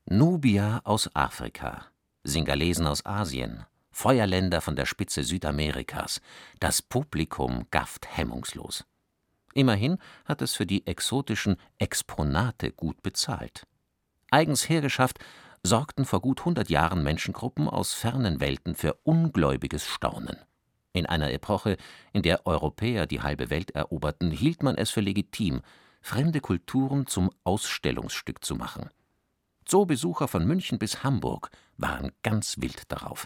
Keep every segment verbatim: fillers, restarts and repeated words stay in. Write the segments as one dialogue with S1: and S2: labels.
S1: Nubier aus Afrika, Singalesen aus Asien, Feuerländer von der Spitze Südamerikas, das Publikum gafft hemmungslos. Immerhin hat es für die exotischen Exponate gut bezahlt. Eigens hergeschafft sorgten vor gut hundert Jahren Menschengruppen aus fernen Welten für ungläubiges Staunen. In einer Epoche, in der Europäer die halbe Welt eroberten, hielt man es für legitim, fremde Kulturen zum Ausstellungsstück zu machen. Zoobesucher von München bis Hamburg waren ganz wild darauf.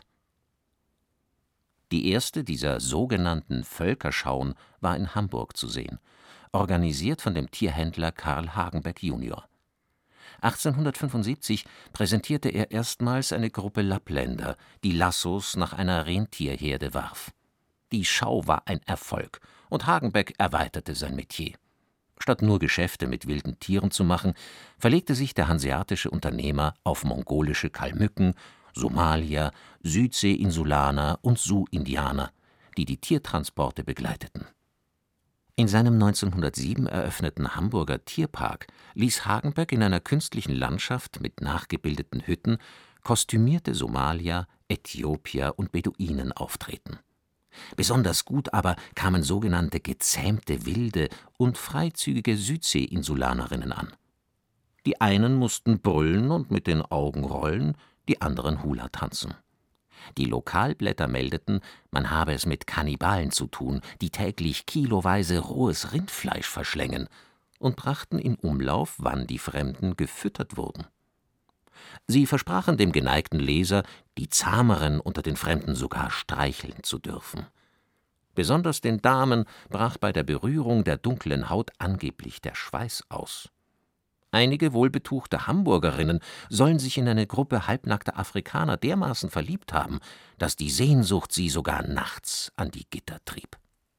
S1: Die erste dieser sogenannten Völkerschauen war in Hamburg zu sehen, organisiert von dem Tierhändler Karl Hagenbeck junior achtzehnhundertfünfundsiebzig präsentierte er erstmals eine Gruppe Lappländer, die Lassos nach einer Rentierherde warf. Die Schau war ein Erfolg, und Hagenbeck erweiterte sein Metier. Statt nur Geschäfte mit wilden Tieren zu machen, verlegte sich der hanseatische Unternehmer auf mongolische Kalmücken, Somalier, Südseeinsulaner und Sioux-Indianer, die die Tiertransporte begleiteten. In seinem neunzehnhundertsieben eröffneten Hamburger Tierpark ließ Hagenbeck in einer künstlichen Landschaft mit nachgebildeten Hütten kostümierte Somalier, Äthiopier und Beduinen auftreten. Besonders gut aber kamen sogenannte gezähmte Wilde und freizügige Südseeinsulanerinnen an. Die einen mussten brüllen und mit den Augen rollen, die anderen Hula tanzen. Die Lokalblätter meldeten, man habe es mit Kannibalen zu tun, die täglich kiloweise rohes Rindfleisch verschlängen, und brachten in Umlauf, wann die Fremden gefüttert wurden. Sie versprachen dem geneigten Leser, die Zahmeren unter den Fremden sogar streicheln zu dürfen. Besonders den Damen brach bei der Berührung der dunklen Haut angeblich der Schweiß aus. Einige wohlbetuchte Hamburgerinnen sollen sich in eine Gruppe halbnackter Afrikaner dermaßen verliebt haben, dass die Sehnsucht sie sogar nachts an die Gitter trieb.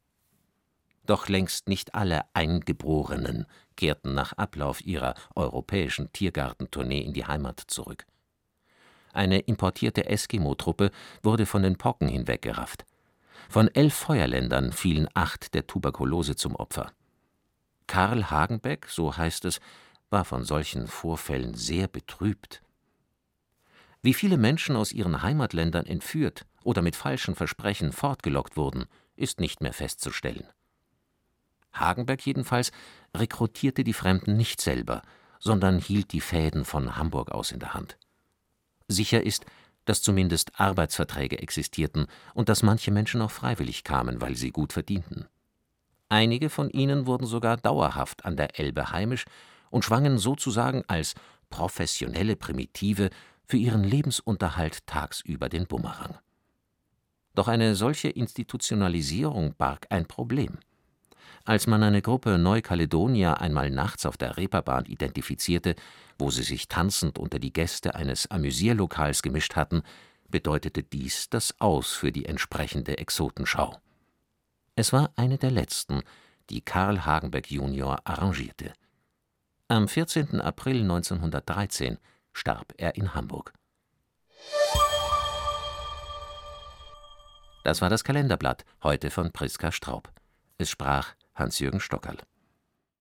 S1: Doch längst nicht alle Eingeborenen kehrten nach Ablauf ihrer europäischen Tiergartentournee in die Heimat zurück. Eine importierte Eskimo-Truppe wurde von den Pocken hinweggerafft. Von elf Feuerländern fielen acht der Tuberkulose zum Opfer. Karl Hagenbeck, so heißt es, war von solchen Vorfällen sehr betrübt. Wie viele Menschen aus ihren Heimatländern entführt oder mit falschen Versprechen fortgelockt wurden, ist nicht mehr festzustellen. Hagenbeck jedenfalls rekrutierte die Fremden nicht selber, sondern hielt die Fäden von Hamburg aus in der Hand. Sicher ist, dass zumindest Arbeitsverträge existierten und dass manche Menschen auch freiwillig kamen, weil sie gut verdienten. Einige von ihnen wurden sogar dauerhaft an der Elbe heimisch und schwangen sozusagen als professionelle Primitive für ihren Lebensunterhalt tagsüber den Bumerang. Doch eine solche Institutionalisierung barg ein Problem. Als man eine Gruppe Neukaledonier einmal nachts auf der Reeperbahn identifizierte, wo sie sich tanzend unter die Gäste eines Amüsierlokals gemischt hatten, bedeutete dies das Aus für die entsprechende Exotenschau. Es war eine der letzten, die Karl Hagenbeck junior arrangierte. Am vierzehnten April neunzehnhundertdreizehn starb er in Hamburg. Das war das Kalenderblatt, heute von Priska Straub. Es sprach Hans-Jürgen Stockerl.